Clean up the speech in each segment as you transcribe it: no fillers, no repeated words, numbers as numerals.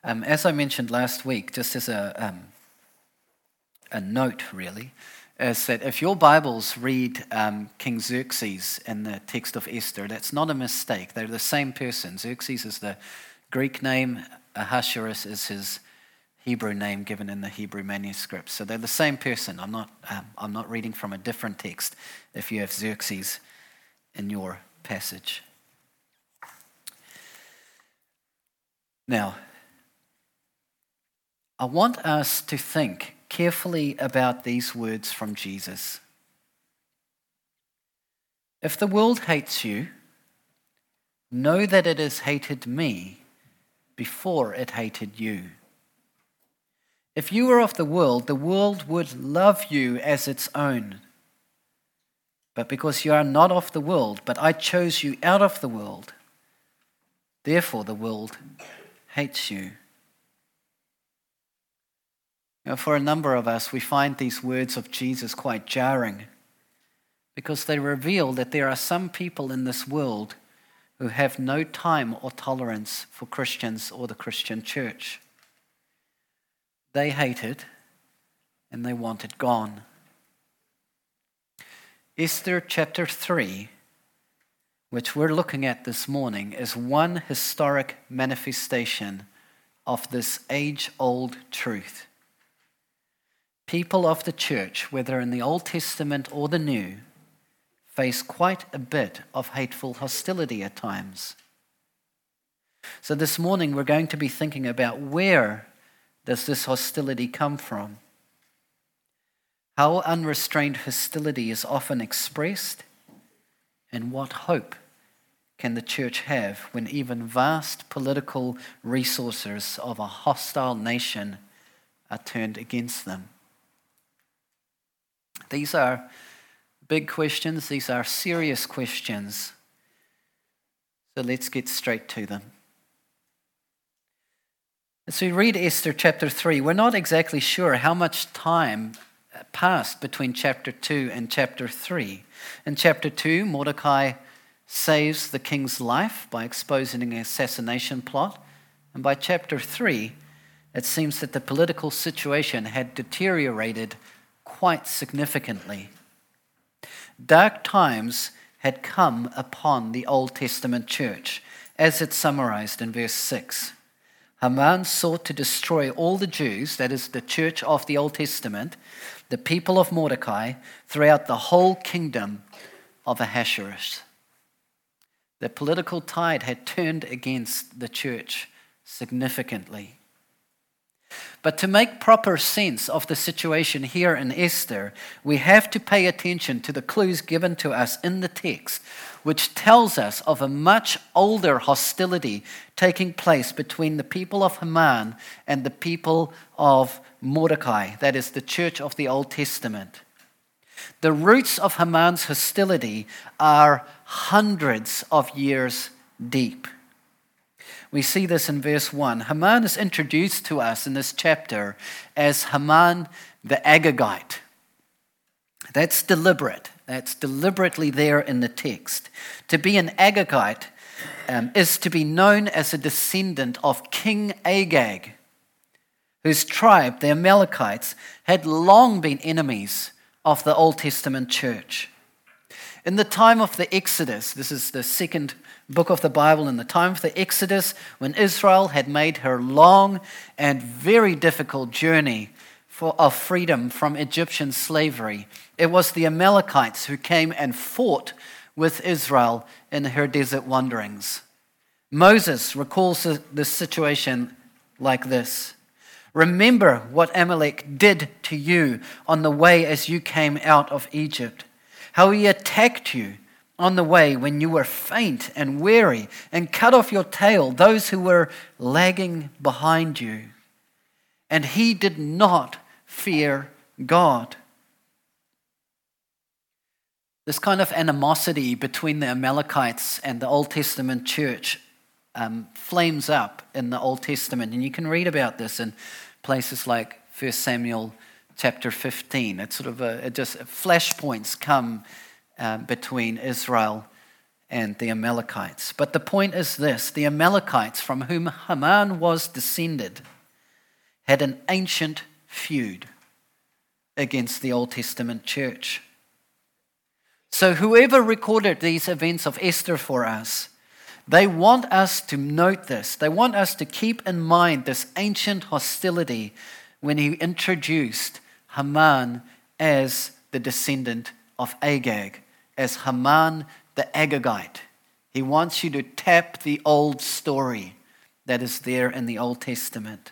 As I mentioned last week, just as a note really, is that if your Bibles read King Xerxes in the text of Esther, that's not a mistake. They're the same person. Xerxes is the Greek name, Ahasuerus is his Hebrew name given in the Hebrew manuscripts. So they're the same person. I'm not reading from a different text if you have Xerxes in your passage. Now, I want us to think carefully about these words from Jesus. If the world hates you, know that it has hated me before it hated you. If you were of the world would love you as its own. But because you are not of the world, but I chose you out of the world, therefore the world hates you. Now, for a number of us, we find these words of Jesus quite jarring because they reveal that there are some people in this world who have no time or tolerance for Christians or the Christian church. They hate it and they want it gone. Esther chapter 3, which we're looking at this morning, is one historic manifestation of this age-old truth. People of the church, whether in the Old Testament or the New, face quite a bit of hateful hostility at times. So this morning we're going to be thinking about where does this hostility come from? How unrestrained hostility is often expressed, and what hope can the church have when even vast political resources of a hostile nation are turned against them? These are big questions. These are serious questions. So let's get straight to them. As we read Esther chapter 3, we're not exactly sure how much time passed between chapter 2 and chapter 3. In chapter 2, Mordecai saves the king's life by exposing an assassination plot. And by chapter 3, it seems that the political situation had deteriorated quite significantly. Dark times had come upon the Old Testament church, as it's summarized in verse 6. Haman sought to destroy all the Jews, that is the church of the Old Testament, the people of Mordecai, throughout the whole kingdom of Ahasuerus. The political tide had turned against the church significantly. But to make proper sense of the situation here in Esther, we have to pay attention to the clues given to us in the text, which tells us of a much older hostility taking place between the people of Haman and the people of Mordecai, that is the church of the Old Testament. The roots of Haman's hostility are hundreds of years deep. We see this in verse 1. Haman is introduced to us in this chapter as Haman the Agagite. That's deliberate. That's deliberately there in the text. To be an Agagite is to be known as a descendant of King Agag, whose tribe, the Amalekites, had long been enemies of the Old Testament church. In the time of the Exodus, this is the second book of the Bible, in the time of the Exodus, when Israel had made her long and very difficult journey of freedom from Egyptian slavery, it was the Amalekites who came and fought with Israel in her desert wanderings. Moses recalls this situation like this. Remember what Amalek did to you on the way as you came out of Egypt, how he attacked you on the way when you were faint and weary, and cut off your tail those who were lagging behind you. And he did not fear God. This kind of animosity between the Amalekites and the Old Testament church flames up in the Old Testament. And you can read about this in places like 1 Samuel chapter 15. It's sort of just flashpoints come between Israel and the Amalekites. But the point is this: the Amalekites, from whom Haman was descended, had an ancient feud against the Old Testament church. So whoever recorded these events of Esther for us, they want us to note this. They want us to keep in mind this ancient hostility when he introduced Haman as the descendant of Agag, as Haman the Agagite. He wants you to tap the old story that is there in the Old Testament.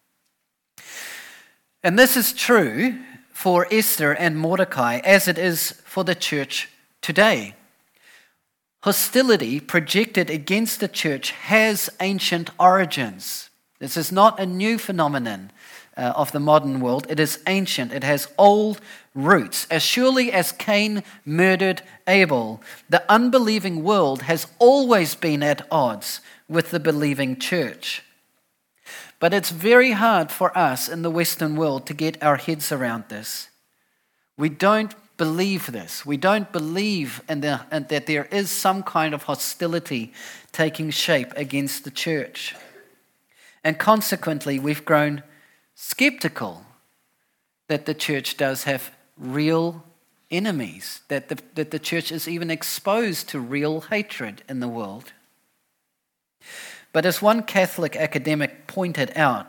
And this is true for Esther and Mordecai as it is for the church today. Hostility projected against the church has ancient origins. This is not a new phenomenon of the modern world. It is ancient. It has old roots. As surely as Cain murdered Abel, the unbelieving world has always been at odds with the believing church. But it's very hard for us in the Western world to get our heads around this. We don't believe this. We don't believe that there is some kind of hostility taking shape against the church. And consequently, we've grown skeptical that the church does have real enemies, that the church is even exposed to real hatred in the world. But as one Catholic academic pointed out,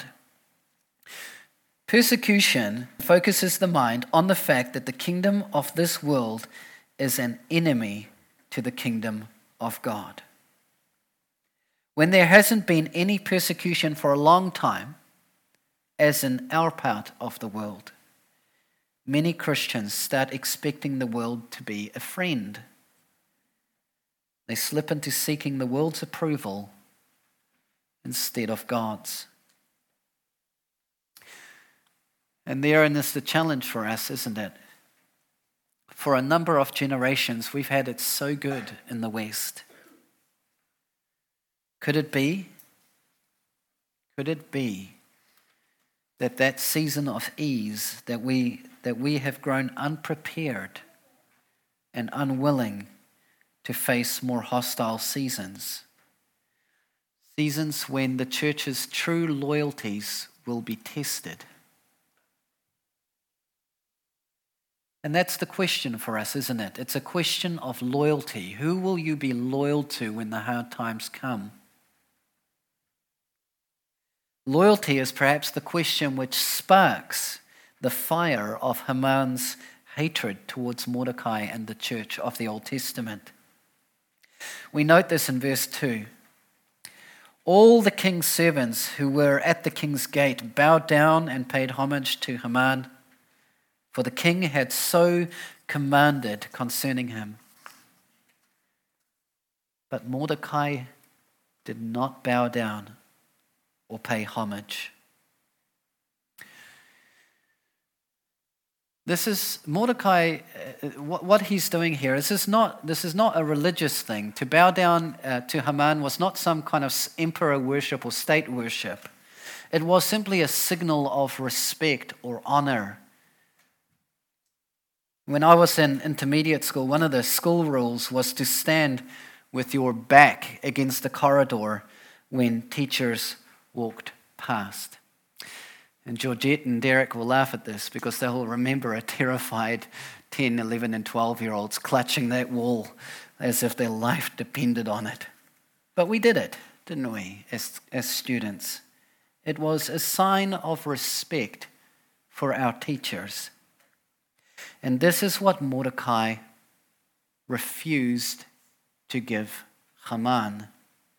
persecution focuses the mind on the fact that the kingdom of this world is an enemy to the kingdom of God. When there hasn't been any persecution for a long time, as in our part of the world, many Christians start expecting the world to be a friend. They slip into seeking the world's approval instead of God's. And therein is the challenge for us, isn't it? For a number of generations, we've had it so good in the West. Could it be that season of ease that we have grown unprepared and unwilling to face more hostile seasons? Seasons when the church's true loyalties will be tested. And that's the question for us, isn't it? It's a question of loyalty. Who will you be loyal to when the hard times come? Loyalty is perhaps the question which sparks the fire of Haman's hatred towards Mordecai and the church of the Old Testament. We note this in verse 2. All the king's servants who were at the king's gate bowed down and paid homage to Haman, for the king had so commanded concerning him. But Mordecai did not bow down or pay homage. This is Mordecai, what he's doing here. This is not a religious thing. To bow down to Haman was not some kind of emperor worship or state worship. It was simply a signal of respect or honor. When I was in intermediate school, one of the school rules was to stand with your back against the corridor when teachers walked past. And Georgette and Derek will laugh at this because they'll remember a terrified 10, 11 and 12-year-olds clutching that wall as if their life depended on it. But we did it, didn't we, as students? It was a sign of respect for our teachers. And this is what Mordecai refused to give Haman.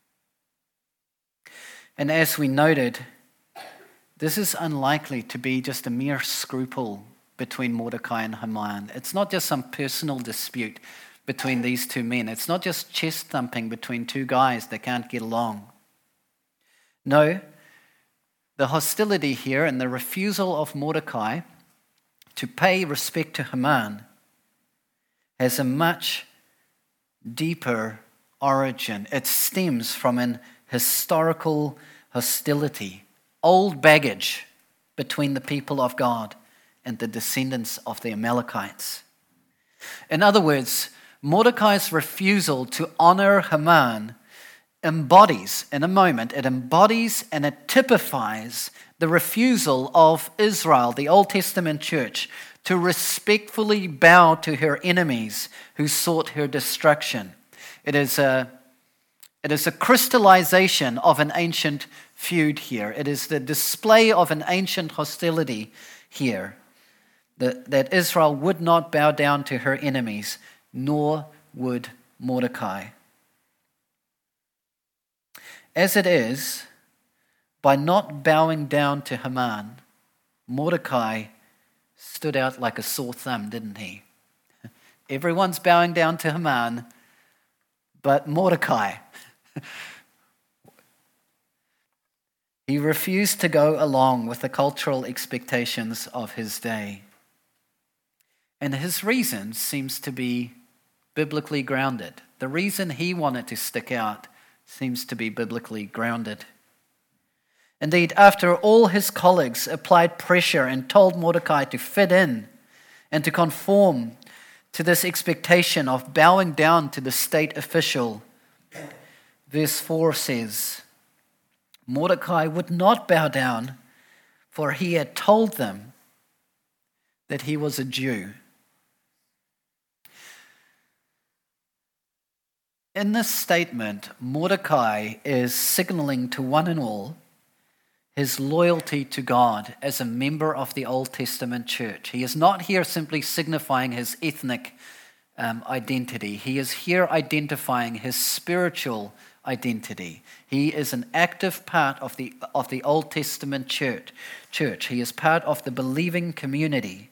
And as we noted, this is unlikely to be just a mere scruple between Mordecai and Haman. It's not just some personal dispute between these two men. It's not just chest thumping between two guys that can't get along. No, the hostility here and the refusal of Mordecai to pay respect to Haman has a much deeper origin. It stems from an historical hostility, old baggage between the people of God and the descendants of the Amalekites. In other words, Mordecai's refusal to honor Haman embodies, in a moment, it embodies and it typifies the refusal of Israel, the Old Testament church, to respectfully bow to her enemies who sought her destruction. It is a crystallization of an ancient feud here. It is the display of an ancient hostility here, that Israel would not bow down to her enemies, nor would Mordecai. As it is, by not bowing down to Haman, Mordecai stood out like a sore thumb, didn't he? Everyone's bowing down to Haman, but Mordecai. He refused to go along with the cultural expectations of his day. And his reason seems to be biblically grounded. The reason he wanted to stick out seems to be biblically grounded. Indeed, after all his colleagues applied pressure and told Mordecai to fit in and to conform to this expectation of bowing down to the state official, verse 4 says, Mordecai would not bow down, for he had told them that he was a Jew. In this statement, Mordecai is signaling to one and all his loyalty to God as a member of the Old Testament church. He is not here simply signifying his ethnic identity. He is here identifying his spiritual identity. He is an active part of the Old Testament church. He is part of the believing community.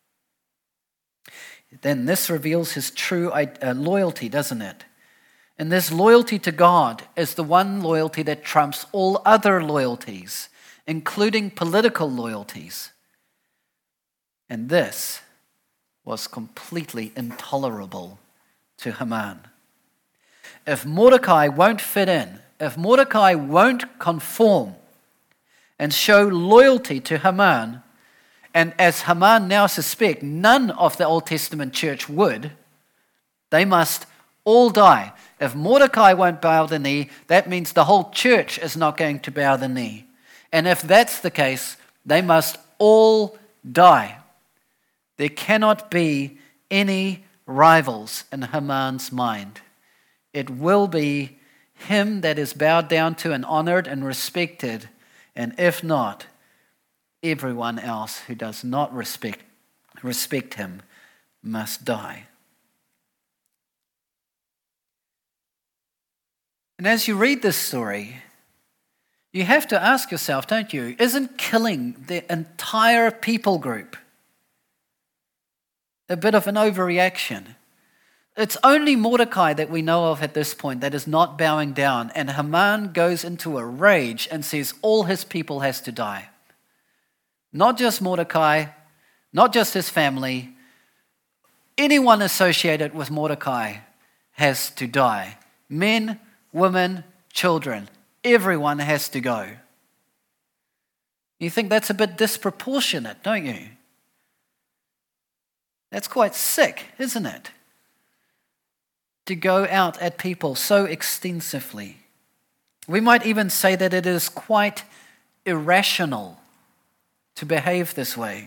Then this reveals his true loyalty, doesn't it? And this loyalty to God is the one loyalty that trumps all other loyalties, including political loyalties. And this was completely intolerable to Haman. If Mordecai won't fit in, if Mordecai won't conform and show loyalty to Haman, and as Haman now suspects, none of the Old Testament church would, they must all die. If Mordecai won't bow the knee, that means the whole church is not going to bow the knee. And if that's the case, they must all die. There cannot be any rivals in Haman's mind. It will be him that is bowed down to and honored and respected, and if not, everyone else who does not respect him must die. And as you read this story, you have to ask yourself, don't you, isn't killing the entire people group a bit of an overreaction? It's only Mordecai that we know of at this point that is not bowing down, and Haman goes into a rage and says all his people has to die. Not just Mordecai, not just his family, anyone associated with Mordecai has to die. Men, women, children, everyone has to go. You think that's a bit disproportionate, don't you? That's quite sick, isn't it? To go out at people so extensively. We might even say that it is quite irrational to behave this way.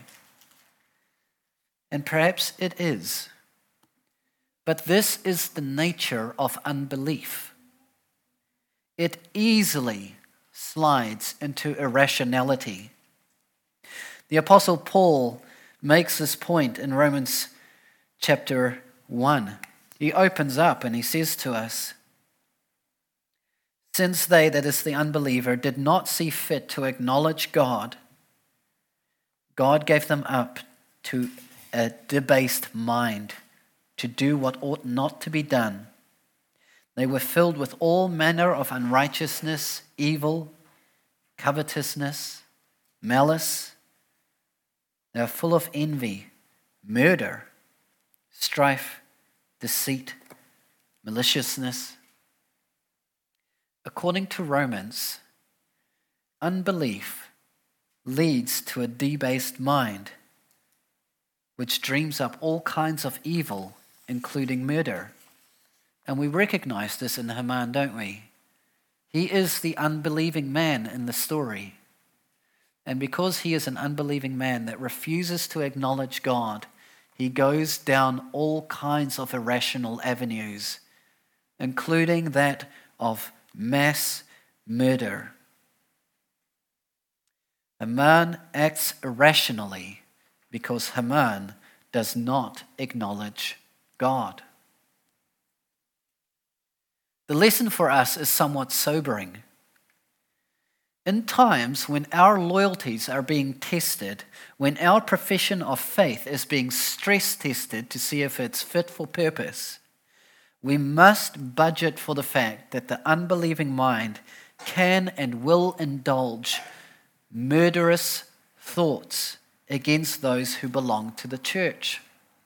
And perhaps it is. But this is the nature of unbelief. It easily slides into irrationality. The Apostle Paul makes this point in Romans chapter 1. He opens up and he says to us, since they, that is the unbeliever, did not see fit to acknowledge God, God gave them up to a debased mind to do what ought not to be done. They were filled with all manner of unrighteousness, evil, covetousness, malice. They are full of envy, murder, strife, deceit, maliciousness. According to Romans, unbelief leads to a debased mind, which dreams up all kinds of evil including murder. And we recognize this in Haman, don't we? He is the unbelieving man in the story. And because he is an unbelieving man that refuses to acknowledge God, he goes down all kinds of irrational avenues, including that of mass murder. Haman acts irrationally because Haman does not acknowledge God. The lesson for us is somewhat sobering. In times when our loyalties are being tested, when our profession of faith is being stress tested to see if it's fit for purpose, we must budget for the fact that the unbelieving mind can and will indulge murderous thoughts against those who belong to the church.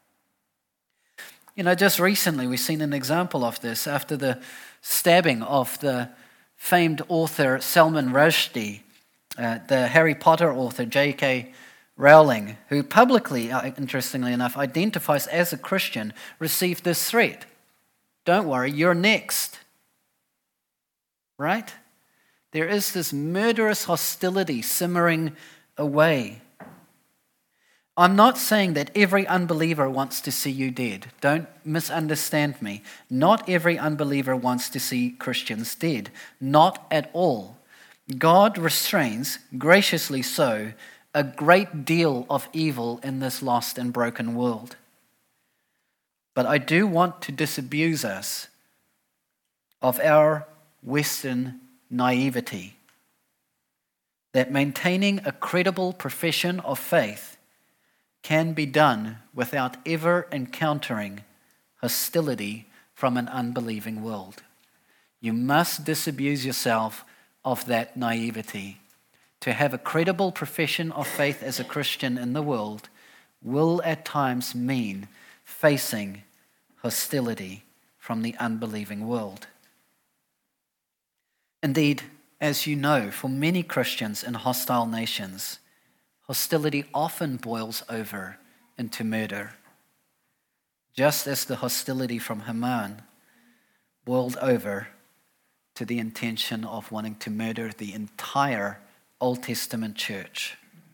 Just recently we've seen an example of this after the stabbing of the famed author Salman Rushdie, the Harry Potter author J.K. Rowling, who publicly, interestingly enough, identifies as a Christian, received this threat. Don't worry, you're next. Right? There is this murderous hostility simmering away. I'm not saying that every unbeliever wants to see you dead. Don't misunderstand me. Not every unbeliever wants to see Christians dead. Not at all. God restrains, graciously so, a great deal of evil in this lost and broken world. But I do want to disabuse us of our Western naivety that maintaining a credible profession of faith can be done without ever encountering hostility from an unbelieving world. You must disabuse yourself of that naivety. To have a credible profession of faith as a Christian in the world will at times mean facing hostility from the unbelieving world. Indeed, as you know, for many Christians in hostile nations, hostility often boils over into murder, just as the hostility from Haman boiled over to the intention of wanting to murder the entire Old Testament church.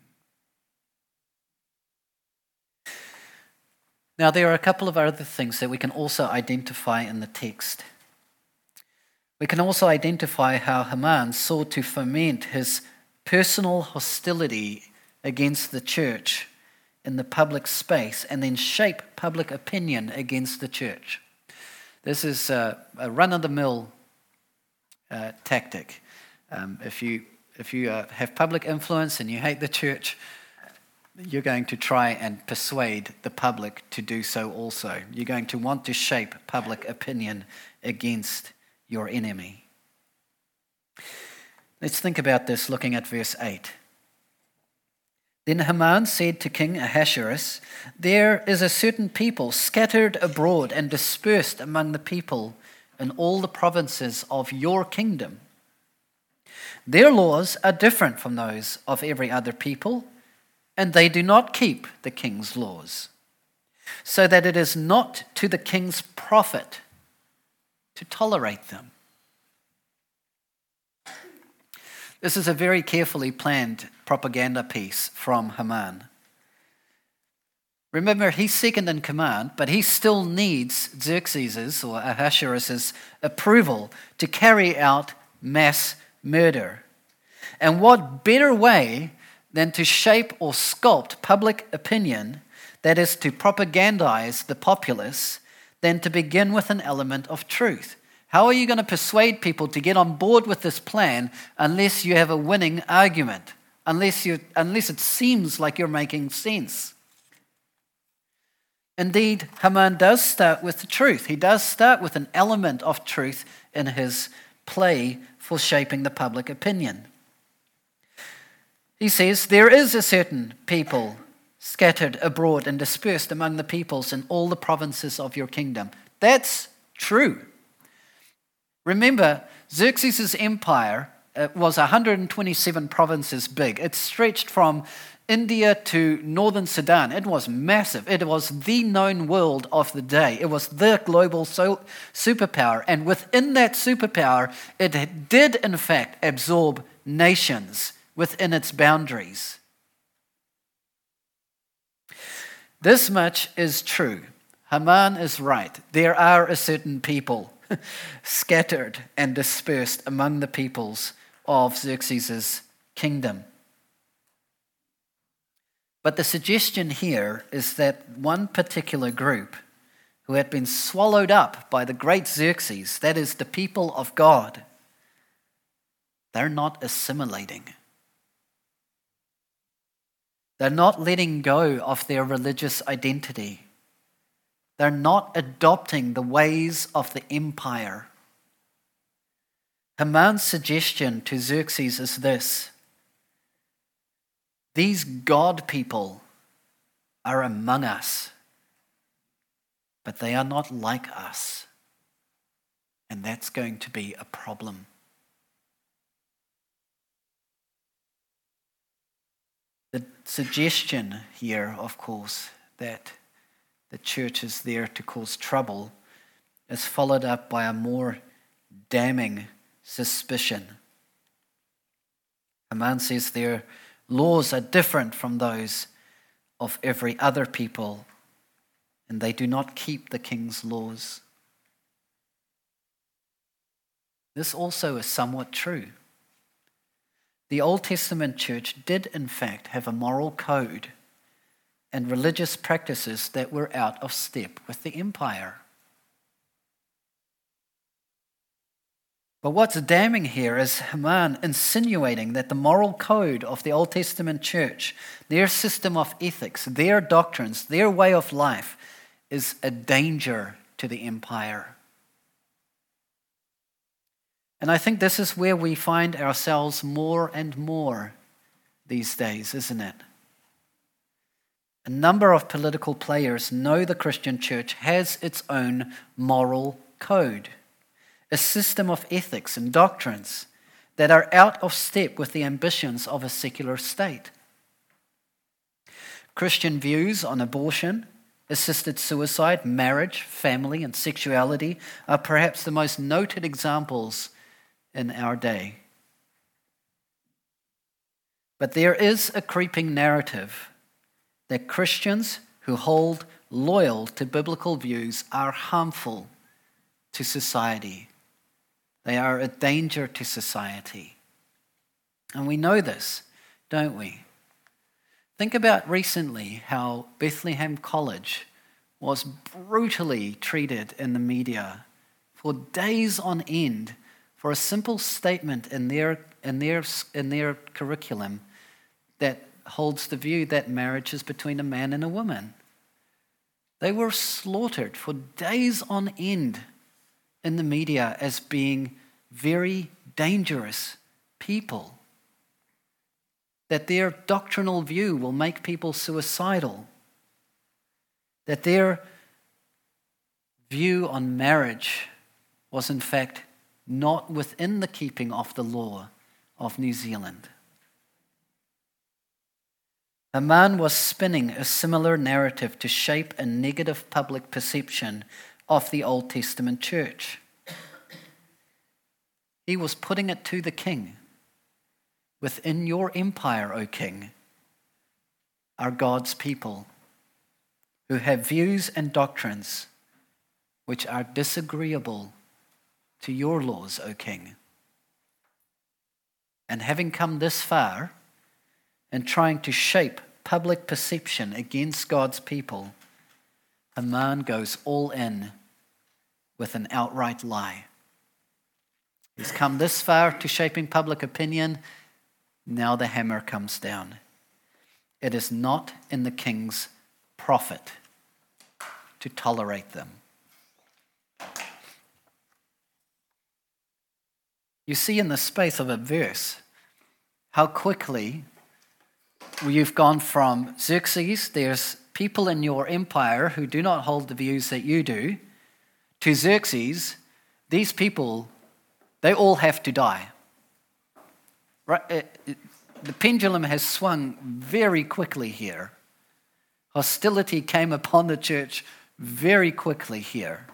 Now, there are a couple of other things that we can also identify in the text. We can also identify how Haman sought to foment his personal hostility against the church in the public space and then shape public opinion against the church. This is a run-of-the-mill tactic. If you have public influence and you hate the church, you're going to try and persuade the public to do so also. You're going to want to shape public opinion against your enemy. Let's think about this looking at verse 8. Then Haman said to King Ahasuerus, "There is a certain people scattered abroad and dispersed among the people in all the provinces of your kingdom. Their laws are different from those of every other people, and they do not keep the king's laws, so that it is not to the king's profit to tolerate them." This is a very carefully planned propaganda piece from Haman. Remember, he's second in command, but he still needs Xerxes' or Ahasuerus' approval to carry out mass murder. And what better way than to shape or sculpt public opinion, that is to propagandize the populace, than to begin with an element of truth? How are you going to persuade people to get on board with this plan unless you have a winning argument, unless it seems like you're making sense? Indeed, Haman does start with the truth. He does start with an element of truth in his play for shaping the public opinion. He says, "There is a certain people scattered abroad and dispersed among the peoples in all the provinces of your kingdom." That's true. Remember, Xerxes' empire was 127 provinces big. It stretched from India to northern Sudan. It was massive. It was the known world of the day. It was the global superpower. And within that superpower, it did in fact absorb nations within its boundaries. This much is true. Haman is right. There are a certain people scattered and dispersed among the peoples of Xerxes' kingdom. But the suggestion here is that one particular group who had been swallowed up by the great Xerxes, that is, the people of God, they're not assimilating. They're not letting go of their religious identity. They're not adopting the ways of the empire. Haman's suggestion to Xerxes is this: these God people are among us, but they are not like us. And that's going to be a problem. The suggestion here, of course, that the church is there to cause trouble is followed up by a more damning suspicion. Haman says their laws are different from those of every other people, and they do not keep the king's laws. This also is somewhat true. The Old Testament church did in fact have a moral code and religious practices that were out of step with the empire. But what's damning here is Haman insinuating that the moral code of the Old Testament church, their system of ethics, their doctrines, their way of life, is a danger to the empire. And I think this is where we find ourselves more and more these days, isn't it? A number of political players know the Christian church has its own moral code, a system of ethics and doctrines that are out of step with the ambitions of a secular state. Christian views on abortion, assisted suicide, marriage, family, and sexuality are perhaps the most noted examples in our day. But there is a creeping narrative that Christians who hold loyal to biblical views are harmful to society. They are a danger to society. And we know this, don't we? Think about recently how Bethlehem College was brutally treated in the media for days on end for a simple statement in their curriculum that holds the view that marriage is between a man and a woman. They were slaughtered for days on end in the media as being very dangerous people. That their doctrinal view will make people suicidal. That their view on marriage was in fact not within the keeping of the law of New Zealand. Haman was spinning a similar narrative to shape a negative public perception of the Old Testament church. He was putting it to the king. Within your empire, O king, are God's people who have views and doctrines which are disagreeable to your laws, O king. And having come this far, and trying to shape public perception against God's people, Haman goes all in with an outright lie. He's come this far to shaping public opinion. Now the hammer comes down. It is not in the king's profit to tolerate them. You see in the space of a verse how quickly you've gone from Xerxes, there's people in your empire who do not hold the views that you do, to Xerxes, these people, they all have to die. The pendulum has swung very quickly here. Hostility came upon the church very quickly here.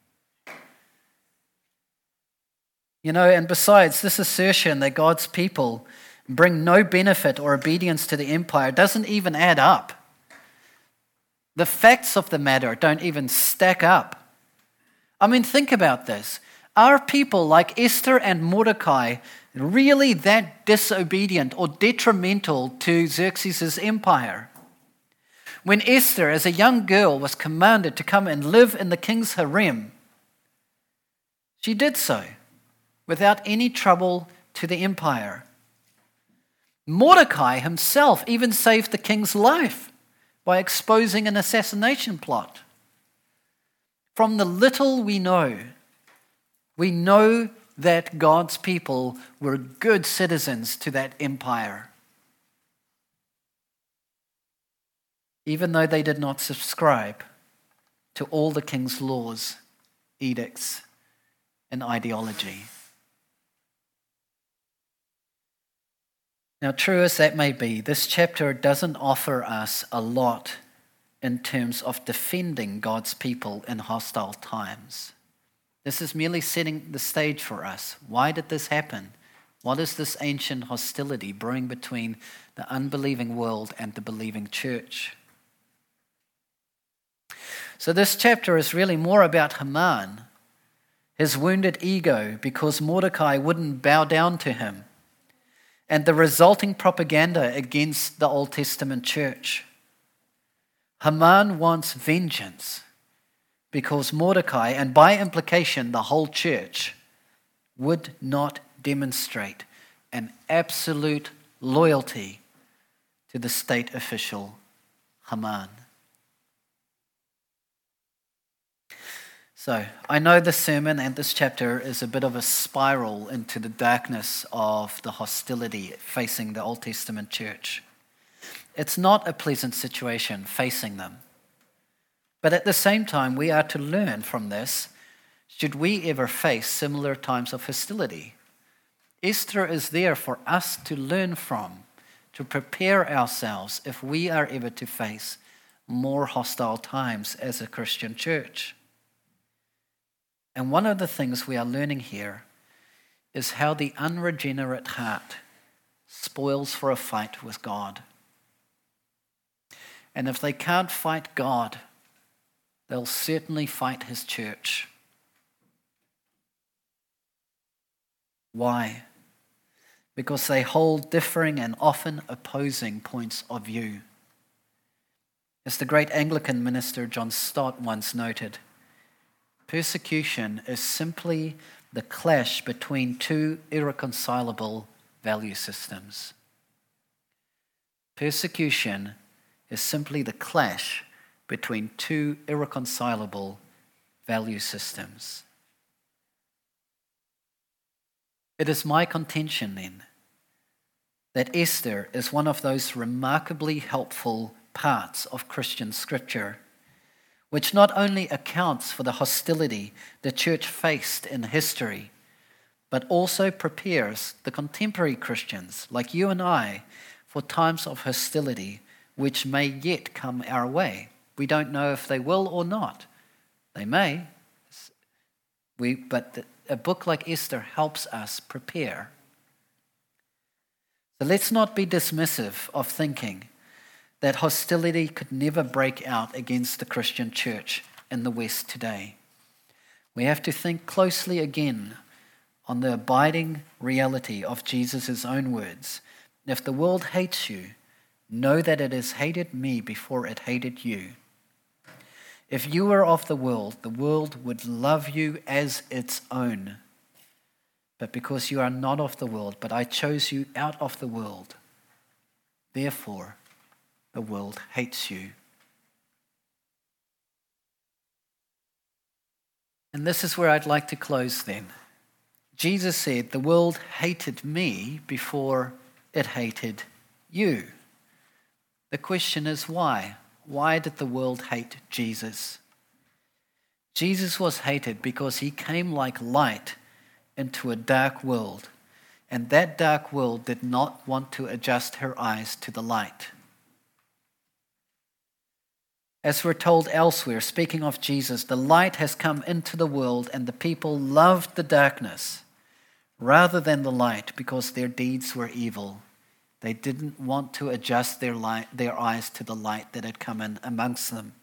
And besides, this assertion that God's people bring no benefit or obedience to the empire doesn't even add up. The facts of the matter don't even stack up. I mean, think about this. Are people like Esther and Mordecai really that disobedient or detrimental to Xerxes' empire? When Esther, as a young girl, was commanded to come and live in the king's harem, she did so without any trouble to the empire. Mordecai himself even saved the king's life by exposing an assassination plot. From the little we know that God's people were good citizens to that empire, even though they did not subscribe to all the king's laws, edicts, and ideology. Now, true as that may be, this chapter doesn't offer us a lot in terms of defending God's people in hostile times. This is merely setting the stage for us. Why did this happen? What is this ancient hostility brewing between the unbelieving world and the believing church? So this chapter is really more about Haman, his wounded ego because Mordecai wouldn't bow down to him, and the resulting propaganda against the Old Testament church. Haman wants vengeance because Mordecai, and by implication the whole church, would not demonstrate an absolute loyalty to the state official Haman. So, I know this sermon and this chapter is a bit of a spiral into the darkness of the hostility facing the Old Testament church. It's not a pleasant situation facing them. But at the same time, we are to learn from this should we ever face similar times of hostility. Esther is there for us to learn from, to prepare ourselves if we are ever to face more hostile times as a Christian church. And one of the things we are learning here is how the unregenerate heart spoils for a fight with God. And if they can't fight God, they'll certainly fight his church. Why? Because they hold differing and often opposing points of view. As the great Anglican minister John Stott once noted, persecution is simply the clash between two irreconcilable value systems. Persecution is simply the clash between two irreconcilable value systems. It is my contention then that Esther is one of those remarkably helpful parts of Christian scripture which not only accounts for the hostility the church faced in history, but also prepares the contemporary Christians like you and I for times of hostility which may yet come our way. We don't know if they will or not. They may. But a book like Esther helps us prepare. So let's not be dismissive of thinking that hostility could never break out against the Christian church in the West today. We have to think closely again on the abiding reality of Jesus' own words. If the world hates you, know that it has hated me before it hated you. If you were of the world would love you as its own. But because you are not of the world, but I chose you out of the world, therefore the world hates you. And this is where I'd like to close then. Jesus said, the world hated me before it hated you. The question is why? Why did the world hate Jesus? Jesus was hated because he came like light into a dark world, And that dark world did not want to adjust her eyes to the light. As we're told elsewhere, speaking of Jesus, the light has come into the world and the people loved the darkness rather than the light because their deeds were evil. They didn't want to adjust their eyes to the light that had come in amongst them.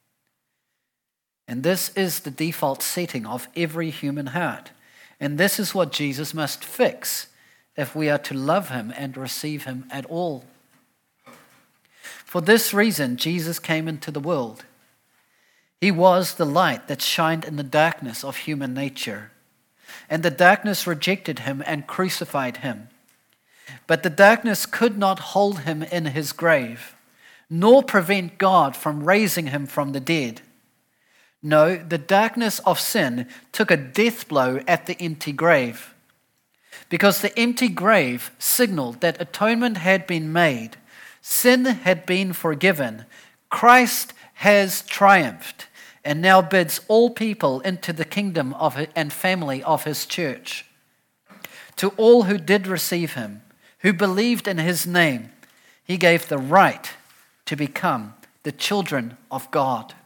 And this is the default setting of every human heart. And this is what Jesus must fix if we are to love him and receive him at all. For this reason, Jesus came into the world. He was the light that shined in the darkness of human nature. And the darkness rejected him and crucified him. But the darkness could not hold him in his grave, nor prevent God from raising him from the dead. No, the darkness of sin took a death blow at the empty grave. Because the empty grave signaled that atonement had been made, sin had been forgiven, Christ has triumphed, and now bids all people into the kingdom and family of his church. To all who did receive him, who believed in his name, he gave the right to become the children of God.